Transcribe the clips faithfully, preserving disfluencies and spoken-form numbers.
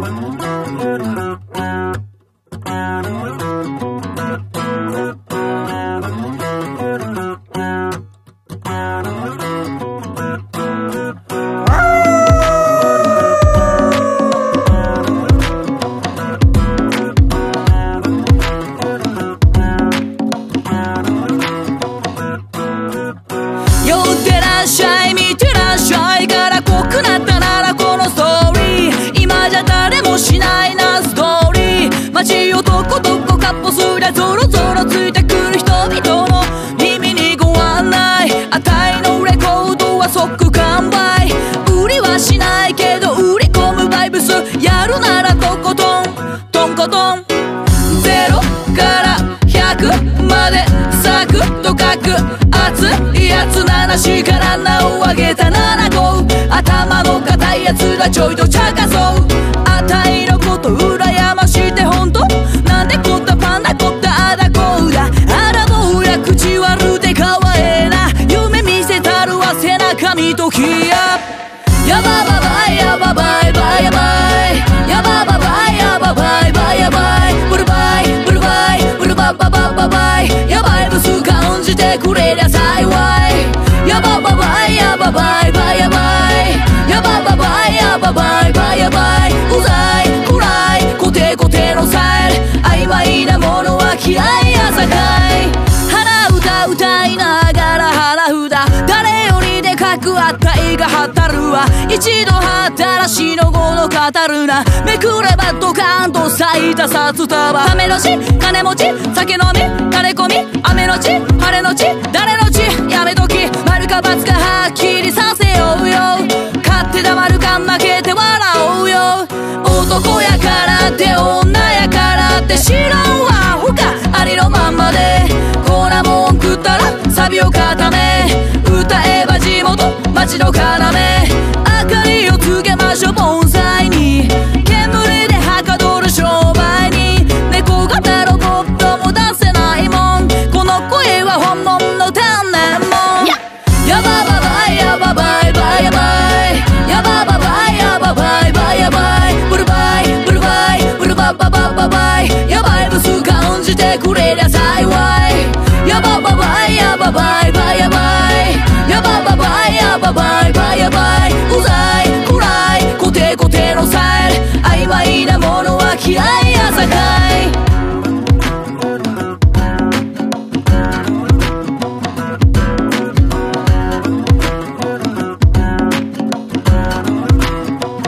話から名を上げたなな号頭の固いやつらちょいと茶化そうあたいのこと羨ましてほんとなんでこったパンダこったあだこうだあらもうや口悪でかわええな夢見せたるわ背中見ときややばばばいやばばいばいやばいやばばばいやばばいばいやばいブルバイブルバイブルバババババイやばいブス感じてくれりゃ幸いやばばばいやばばいばいやばいやばばばいやばばいばいやばいうざい暗いコテコテのサイル曖昧なものは嫌いやさかい鼻歌歌いながら腹札誰よりでかくあったいがたるわ一度働しの語の語るなめくればドカンと咲いた札束ためのち金持ち酒飲み金込み雨のち晴れのち誰のちやめとき丸か×かはっきりさせようよ勝って黙るか負けて笑おうよ男やからって女やからって知らんわほかありのまんまでこんなもん食ったらサビを固め歌えば地元町の要明かりをつけましょう盆栽に煙ではかどる商売に猫型ロボットも出せないもんこの声は本物の天然もんやばばばいやばばいばいやばいやばばばいやばばいばいやばいブルバイブルバイブルバババババイやばいブス感じてくれりゃ幸いやばばばいやばばいばいやばいやばばばいやばばいばいやばいうざい暗いコテコテのサイル曖昧なものは嫌いやさかい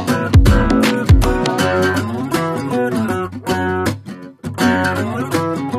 We'll be right back.